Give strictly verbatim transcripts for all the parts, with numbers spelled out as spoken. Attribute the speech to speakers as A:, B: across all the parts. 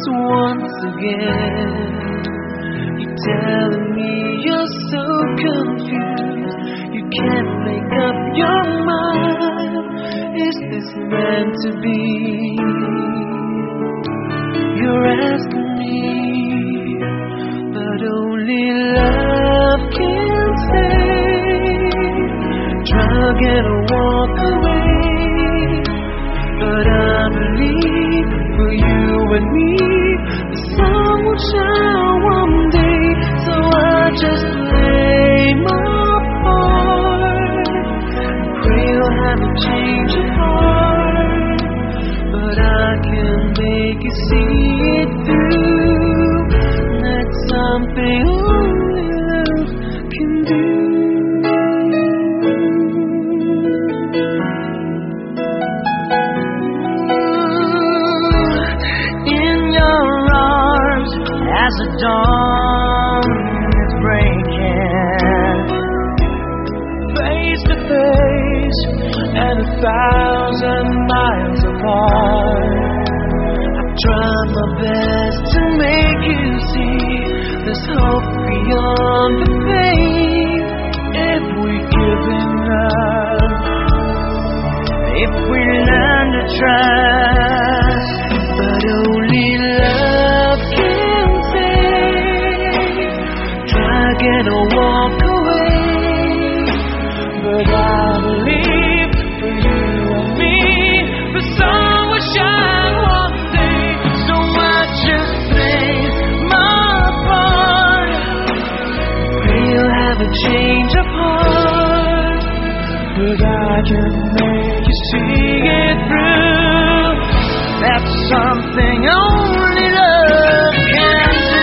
A: just once again. You're telling me you're so confused, you can't make up your mind. Is this meant to be? You're asking me, but only love can save. Drug and walk away, but I believe for you and me the sun will shine one day. So I just play my part, pray you'll have a change of heart, but I can make you see it through. That's something only love can do. As the dawn is breaking, face to face and a thousand miles apart, I try my best to make you see there's hope beyond the pain. If we give enough, if we learn to trust, but only love can and I'll walk away, but I believe for you and me the sun will shine one day. So I just play my part, pray you'll have a change of heart, but I can make you see it through. That's something only love can do.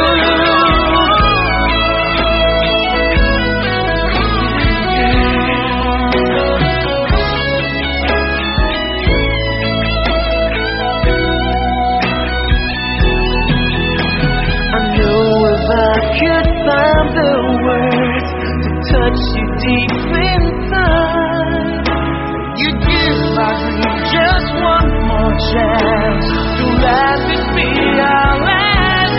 A: Could find the words to touch you deep inside. You give my dream just one more chance to let this be our last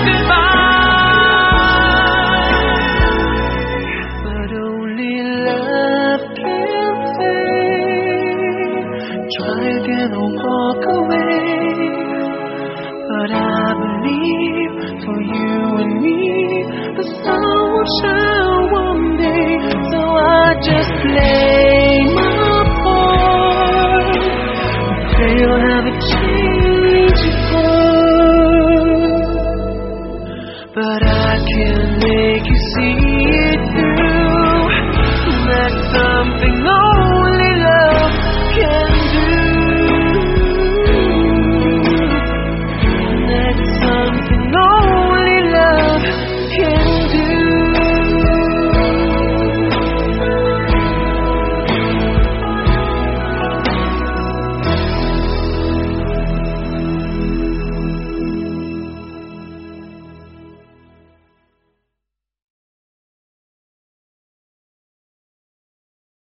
A: goodbye. But only love can save. Try again or walk away, but I believe for you and me the sun will shine one day. So I just play